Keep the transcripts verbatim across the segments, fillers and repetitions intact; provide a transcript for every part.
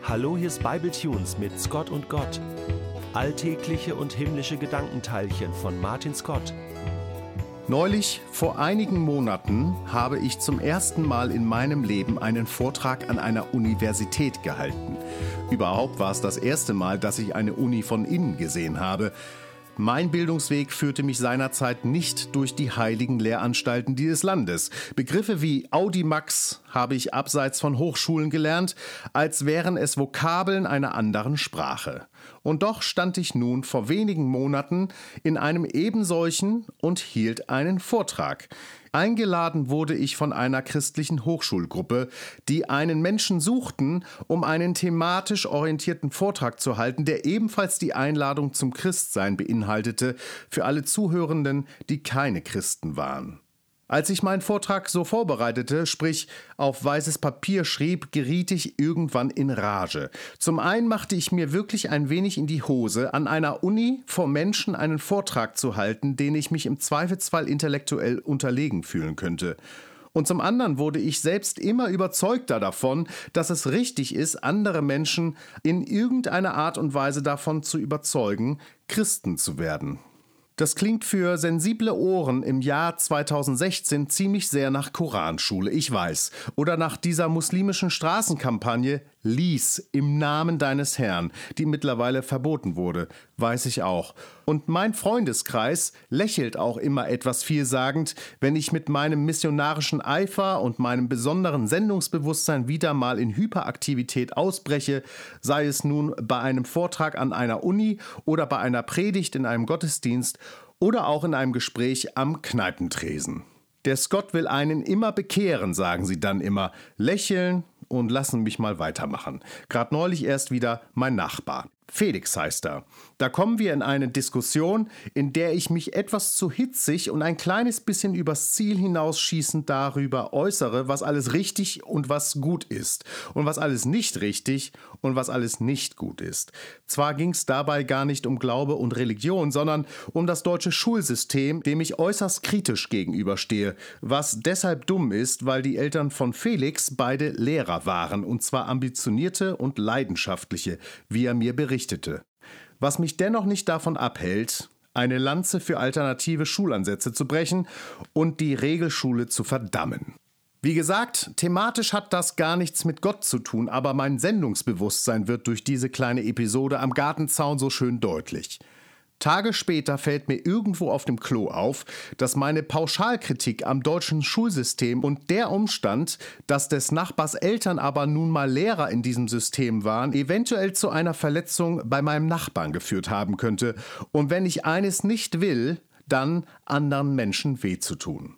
Hallo, hier ist Bible Tunes mit Scott und Gott. Alltägliche und himmlische Gedankenteilchen von Martin Scott. Neulich, vor einigen Monaten, habe ich zum ersten Mal in meinem Leben einen Vortrag an einer Universität gehalten. Überhaupt war es das erste Mal, dass ich eine Uni von innen gesehen habe. Mein Bildungsweg führte mich seinerzeit nicht durch die heiligen Lehranstalten dieses Landes. Begriffe wie Audimax habe ich abseits von Hochschulen gelernt, als wären es Vokabeln einer anderen Sprache. Und doch stand ich nun vor wenigen Monaten in einem ebensolchen und hielt einen Vortrag. Eingeladen wurde ich von einer christlichen Hochschulgruppe, die einen Menschen suchten, um einen thematisch orientierten Vortrag zu halten, der ebenfalls die Einladung zum Christsein beinhaltete für alle Zuhörenden, die keine Christen waren. Als ich meinen Vortrag so vorbereitete, sprich auf weißes Papier schrieb, geriet ich irgendwann in Rage. Zum einen machte ich mir wirklich ein wenig in die Hose, an einer Uni vor Menschen einen Vortrag zu halten, den ich mich im Zweifelsfall intellektuell unterlegen fühlen könnte. Und zum anderen wurde ich selbst immer überzeugter davon, dass es richtig ist, andere Menschen in irgendeiner Art und Weise davon zu überzeugen, Christen zu werden. Das klingt für sensible Ohren im Jahr zweitausendsechzehn ziemlich sehr nach Koranschule, ich weiß. Oder nach dieser muslimischen Straßenkampagne Lies im Namen deines Herrn, die mittlerweile verboten wurde, weiß ich auch. Und mein Freundeskreis lächelt auch immer etwas vielsagend, wenn ich mit meinem missionarischen Eifer und meinem besonderen Sendungsbewusstsein wieder mal in Hyperaktivität ausbreche, sei es nun bei einem Vortrag an einer Uni oder bei einer Predigt in einem Gottesdienst oder auch in einem Gespräch am Kneipentresen. Der Scott will einen immer bekehren, sagen sie dann immer, lächeln und lassen mich mal weitermachen. Gerade neulich erst wieder mein Nachbar. Felix heißt er. Da kommen wir in eine Diskussion, in der ich mich etwas zu hitzig und ein kleines bisschen übers Ziel hinausschießend darüber äußere, was alles richtig und was gut ist und was alles nicht richtig und was alles nicht gut ist. Zwar ging es dabei gar nicht um Glaube und Religion, sondern um das deutsche Schulsystem, dem ich äußerst kritisch gegenüberstehe, was deshalb dumm ist, weil die Eltern von Felix beide Lehrer waren, und zwar ambitionierte und leidenschaftliche, wie er mir berichtete. Was mich dennoch nicht davon abhält, eine Lanze für alternative Schulansätze zu brechen und die Regelschule zu verdammen. Wie gesagt, thematisch hat das gar nichts mit Gott zu tun, aber mein Sendungsbewusstsein wird durch diese kleine Episode am Gartenzaun so schön deutlich. Tage später fällt mir irgendwo auf dem Klo auf, dass meine Pauschalkritik am deutschen Schulsystem und der Umstand, dass des Nachbars Eltern aber nun mal Lehrer in diesem System waren, eventuell zu einer Verletzung bei meinem Nachbarn geführt haben könnte. Und wenn ich eines nicht will, dann anderen Menschen weh zu tun.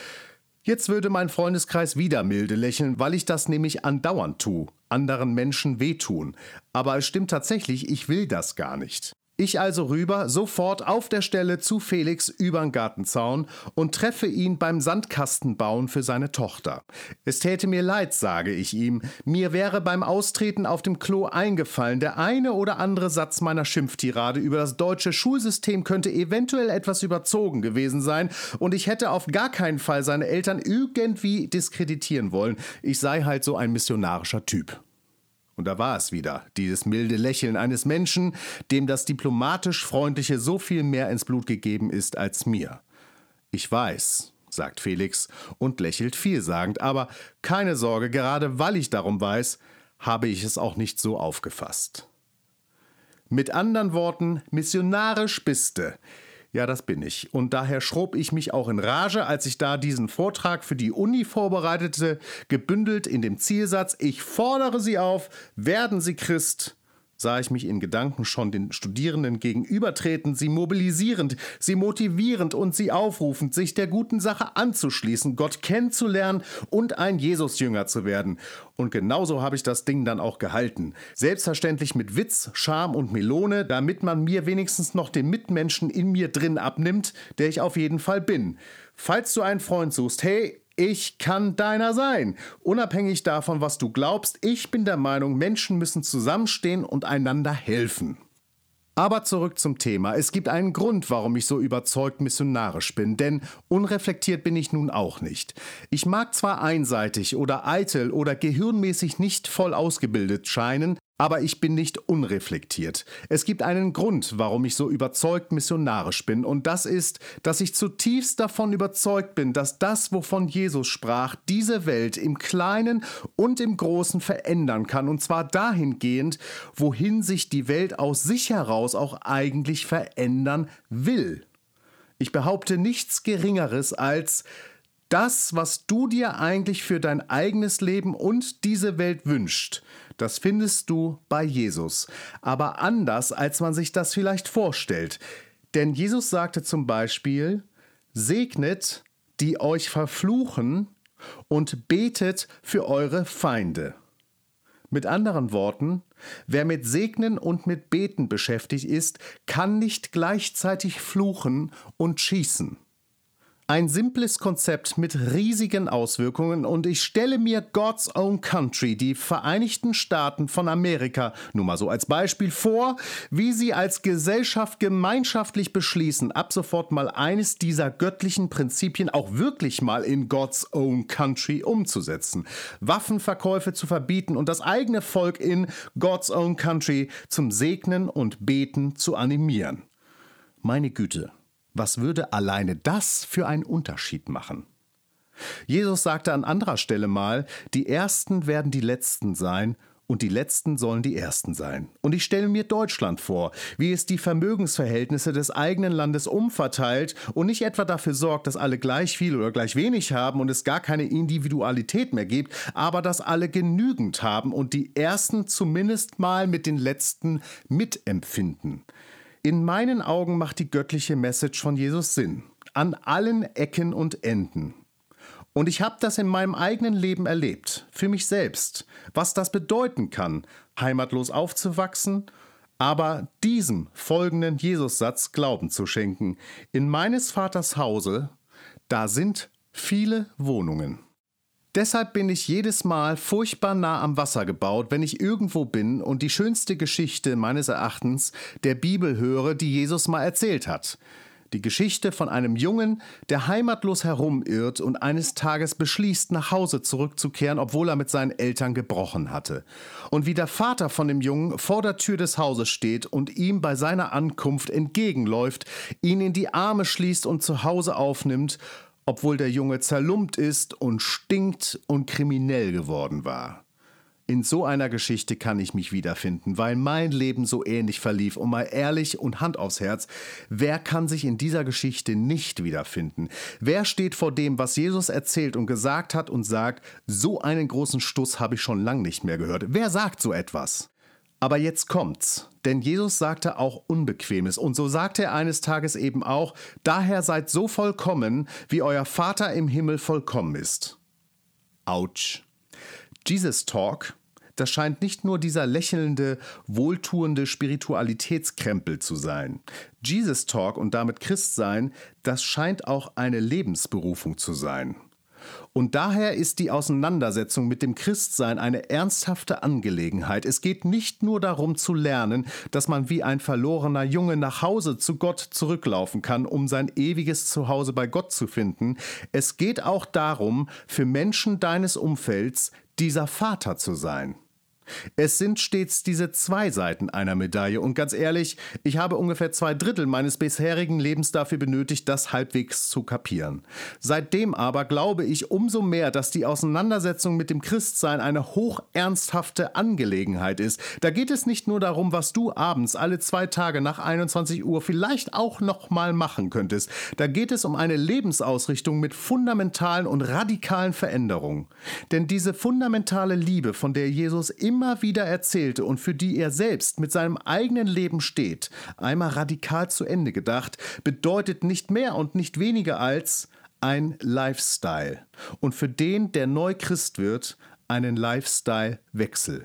Jetzt würde mein Freundeskreis wieder milde lächeln, weil ich das nämlich andauernd tue, anderen Menschen wehtun. Aber es stimmt tatsächlich, ich will das gar nicht. Ich also rüber, sofort auf der Stelle zu Felix übern Gartenzaun und treffe ihn beim Sandkastenbauen für seine Tochter. Es täte mir leid, sage ich ihm. Mir wäre beim Austreten auf dem Klo eingefallen, der eine oder andere Satz meiner Schimpftirade über das deutsche Schulsystem könnte eventuell etwas überzogen gewesen sein und ich hätte auf gar keinen Fall seine Eltern irgendwie diskreditieren wollen. Ich sei halt so ein missionarischer Typ. Und da war es wieder, dieses milde Lächeln eines Menschen, dem das diplomatisch Freundliche so viel mehr ins Blut gegeben ist als mir. Ich weiß, sagt Felix und lächelt vielsagend, aber keine Sorge, gerade weil ich darum weiß, habe ich es auch nicht so aufgefasst. Mit anderen Worten, missionarisch biste. Ja, das bin ich. Und daher schrob ich mich auch in Rage, als ich da diesen Vortrag für die Uni vorbereitete, gebündelt in dem Zielsatz, ich fordere Sie auf, werden Sie Christ, sah ich mich in Gedanken schon den Studierenden gegenübertreten, sie mobilisierend, sie motivierend und sie aufrufend, sich der guten Sache anzuschließen, Gott kennenzulernen und ein Jesusjünger zu werden. Und genauso habe ich das Ding dann auch gehalten. Selbstverständlich mit Witz, Charme und Melone, damit man mir wenigstens noch den Mitmenschen in mir drin abnimmt, der ich auf jeden Fall bin. Falls du einen Freund suchst, hey, ich kann deiner sein. Unabhängig davon, was du glaubst, ich bin der Meinung, Menschen müssen zusammenstehen und einander helfen. Aber zurück zum Thema. Es gibt einen Grund, warum ich so überzeugt missionarisch bin, denn unreflektiert bin ich nun auch nicht. Ich mag zwar einseitig oder eitel oder gehirnmäßig nicht voll ausgebildet scheinen, Aber ich bin nicht unreflektiert. Es gibt einen Grund, warum ich so überzeugt missionarisch bin, und das ist, dass ich zutiefst davon überzeugt bin, dass das, wovon Jesus sprach, diese Welt im Kleinen und im Großen verändern kann, und zwar dahingehend, wohin sich die Welt aus sich heraus auch eigentlich verändern will. Ich behaupte nichts Geringeres als: Das, was du dir eigentlich für dein eigenes Leben und diese Welt wünschst, das findest du bei Jesus. Aber anders, als man sich das vielleicht vorstellt. Denn Jesus sagte zum Beispiel: Segnet, die euch verfluchen, und betet für eure Feinde. Mit anderen Worten, wer mit Segnen und mit Beten beschäftigt ist, kann nicht gleichzeitig fluchen und schießen. Ein simples Konzept mit riesigen Auswirkungen, und ich stelle mir God's Own Country, die Vereinigten Staaten von Amerika, nur mal so als Beispiel vor, wie sie als Gesellschaft gemeinschaftlich beschließen, ab sofort mal eines dieser göttlichen Prinzipien auch wirklich mal in God's Own Country umzusetzen. Waffenverkäufe zu verbieten und das eigene Volk in God's Own Country zum Segnen und Beten zu animieren. Meine Güte. Was würde alleine das für einen Unterschied machen? Jesus sagte an anderer Stelle mal: Die Ersten werden die Letzten sein und die Letzten sollen die Ersten sein. Und ich stelle mir Deutschland vor, wie es die Vermögensverhältnisse des eigenen Landes umverteilt und nicht etwa dafür sorgt, dass alle gleich viel oder gleich wenig haben und es gar keine Individualität mehr gibt, aber dass alle genügend haben und die Ersten zumindest mal mit den Letzten mitempfinden. In meinen Augen macht die göttliche Message von Jesus Sinn. An allen Ecken und Enden. Und ich habe das in meinem eigenen Leben erlebt. Für mich selbst. Was das bedeuten kann, heimatlos aufzuwachsen, aber diesem folgenden Jesus-Satz Glauben zu schenken. In meines Vaters Hause, da sind viele Wohnungen. Deshalb bin ich jedes Mal furchtbar nah am Wasser gebaut, wenn ich irgendwo bin und die schönste Geschichte meines Erachtens der Bibel höre, die Jesus mal erzählt hat. Die Geschichte von einem Jungen, der heimatlos herumirrt und eines Tages beschließt, nach Hause zurückzukehren, obwohl er mit seinen Eltern gebrochen hatte. Und wie der Vater von dem Jungen vor der Tür des Hauses steht und ihm bei seiner Ankunft entgegenläuft, ihn in die Arme schließt und zu Hause aufnimmt, obwohl der Junge zerlumpt ist und stinkt und kriminell geworden war. In so einer Geschichte kann ich mich wiederfinden, weil mein Leben so ähnlich verlief. Und mal ehrlich und Hand aufs Herz, wer kann sich in dieser Geschichte nicht wiederfinden? Wer steht vor dem, was Jesus erzählt und gesagt hat und sagt: So einen großen Stuss habe ich schon lang nicht mehr gehört? Wer sagt so etwas? Aber jetzt kommt's, denn Jesus sagte auch Unbequemes, und so sagte er eines Tages eben auch: Daher seid so vollkommen, wie euer Vater im Himmel vollkommen ist. Autsch. Jesus Talk, das scheint nicht nur dieser lächelnde, wohltuende Spiritualitätskrempel zu sein. Jesus Talk und damit Christsein, das scheint auch eine Lebensberufung zu sein. Und daher ist die Auseinandersetzung mit dem Christsein eine ernsthafte Angelegenheit. Es geht nicht nur darum zu lernen, dass man wie ein verlorener Junge nach Hause zu Gott zurücklaufen kann, um sein ewiges Zuhause bei Gott zu finden. Es geht auch darum, für Menschen deines Umfelds dieser Vater zu sein. Es sind stets diese zwei Seiten einer Medaille, und ganz ehrlich, ich habe ungefähr zwei Drittel meines bisherigen Lebens dafür benötigt, das halbwegs zu kapieren. Seitdem aber glaube ich umso mehr, dass die Auseinandersetzung mit dem Christsein eine hochernsthafte Angelegenheit ist. Da geht es nicht nur darum, was du abends alle zwei Tage nach einundzwanzig Uhr vielleicht auch noch mal machen könntest. Da geht es um eine Lebensausrichtung mit fundamentalen und radikalen Veränderungen. Denn diese fundamentale Liebe, von der Jesus immer immer wieder erzählte und für die er selbst mit seinem eigenen Leben steht, einmal radikal zu Ende gedacht, bedeutet nicht mehr und nicht weniger als ein Lifestyle. Und für den, der neu Christ wird, einen Lifestyle-Wechsel.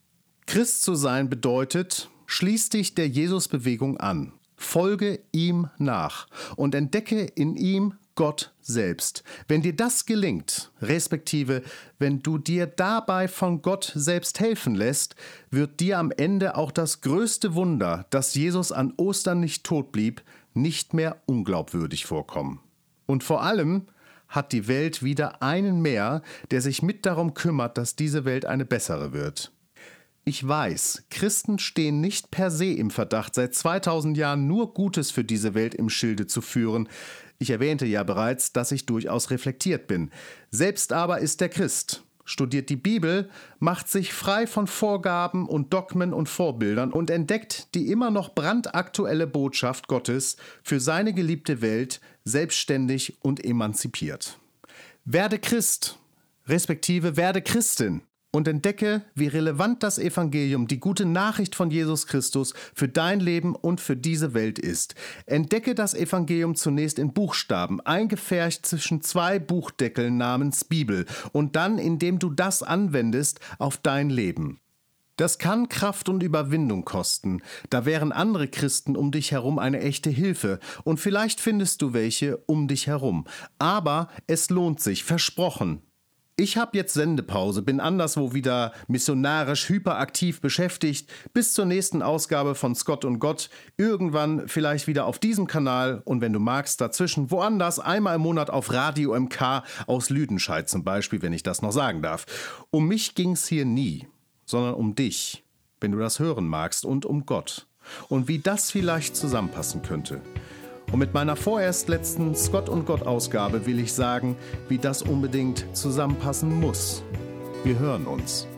Christ zu sein bedeutet: Schließ dich der Jesus-Bewegung an, folge ihm nach und entdecke in ihm Gott selbst. Wenn dir das gelingt, respektive wenn du dir dabei von Gott selbst helfen lässt, wird dir am Ende auch das größte Wunder, dass Jesus an Ostern nicht tot blieb, nicht mehr unglaubwürdig vorkommen. Und vor allem hat die Welt wieder einen mehr, der sich mit darum kümmert, dass diese Welt eine bessere wird. Ich weiß, Christen stehen nicht per se im Verdacht, seit zweitausend Jahren nur Gutes für diese Welt im Schilde zu führen. Ich erwähnte ja bereits, dass ich durchaus reflektiert bin. Selbst aber ist der Christ, studiert die Bibel, macht sich frei von Vorgaben und Dogmen und Vorbildern und entdeckt die immer noch brandaktuelle Botschaft Gottes für seine geliebte Welt selbstständig und emanzipiert. Werde Christ, respektive werde Christin. Und entdecke, wie relevant das Evangelium, die gute Nachricht von Jesus Christus für dein Leben und für diese Welt ist. Entdecke das Evangelium zunächst in Buchstaben, eingepfercht zwischen zwei Buchdeckeln namens Bibel und dann, indem du das anwendest, auf dein Leben. Das kann Kraft und Überwindung kosten. Da wären andere Christen um dich herum eine echte Hilfe und vielleicht findest du welche um dich herum. Aber es lohnt sich, versprochen. Ich habe jetzt Sendepause, bin anderswo wieder missionarisch hyperaktiv beschäftigt. Bis zur nächsten Ausgabe von Scott und Gott. Irgendwann vielleicht wieder auf diesem Kanal und wenn du magst, dazwischen woanders, einmal im Monat auf Radio M K aus Lüdenscheid zum Beispiel, wenn ich das noch sagen darf. Um mich ging's hier nie, sondern um dich, wenn du das hören magst, und um Gott. Und wie das vielleicht zusammenpassen könnte. Und mit meiner vorerst letzten Scott und Gott Ausgabe will ich sagen, wie das unbedingt zusammenpassen muss. Wir hören uns.